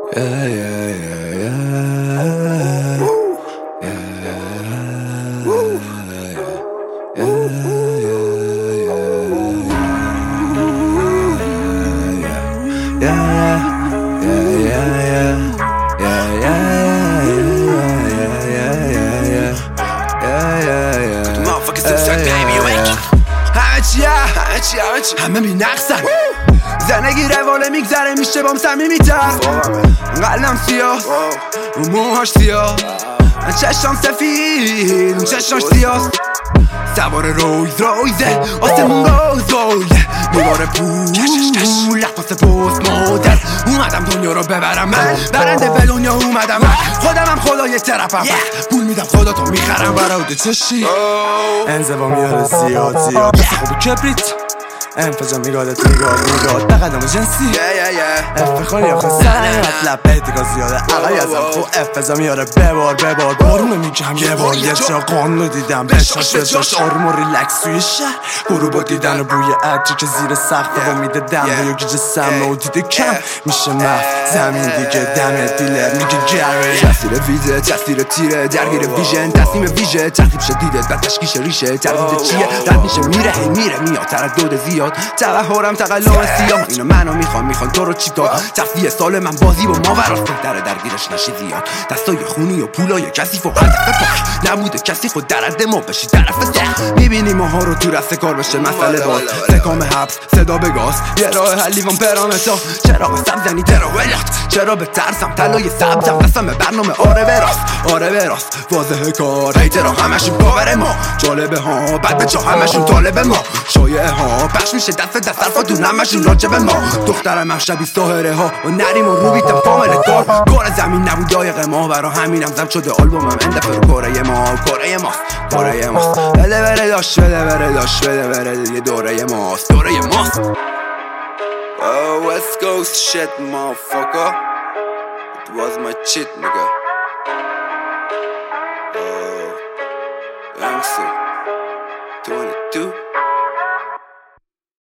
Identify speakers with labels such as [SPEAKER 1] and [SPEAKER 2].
[SPEAKER 1] Yeah, yeah, yeah, yeah. همه بی نقصن زندگی روال میگذره میشه بام صمیمی‌تر قلم سیاه اون موهاش سیاه چشام سفید اون چشاش سیاه سوار رویزه آسمون گوزه میباره پول لحظه پست مدر اومدم دنیا رو ببرم من برنده به دنیا اومدم من خودمم خدای ترپم پول میدم خدا تو میخرم براده چشی انزوا میاره زیاد دست خوب کبریت انفجا میگادت میگاد بقدم جنسی افخاری آخه سرم مطلب اعتقا زیاده اقای ازم خو افزا میاره ببار بارونه میگم یه بار یه جا قانو دیدم بشاش آروم و ریلکس توی شهر گروبا دیدن و بوی عطری که زیر سقف و میده دم و یکی جسم و دیده کم میشه مف زمین دیگه دم دیلر میگه گره تاثیر ویزه تاثیر تیره درگیر ویژن تصمیم ویژه ترتیب شدیده بعد تشکیش ریشه تردید چیه رد میشه میره میاد تردد زیاد توهرم تقلب سیاه اینو منو میخوان تو رو چی تا تصفیه سال من بازی با ماوراست بهتره درگیرش نشی زیاد دستای خونی و پولای کثیف و هدف پاک نبوده کسی خود درد ما بشی طرف سخت میبینی ماها رو تو رست کار بشه مسئله باز سکام حبس صدا به گاز یه راه حلی وان پرامتا چرا به سبزنی درو ولات چرا به ترسم طلای سبزم قسم برنامه آره براست واضحه کار هیترا همشون باور ما جالبه ها بعد به جا همشون طالب ما شایعه ها پخش میشه دست حرفا دون همشون راجب ما دخترم هم شبیه ساهره ها و نریم و روبیتم کامل کار کار زمین نبود دایق ما برا همینم زم شده آلبومم اندفه رو کره ماست بده بره داش دیگه دوره ماست Oh, West Coast shit, motherfucker. It was my shit, nigga.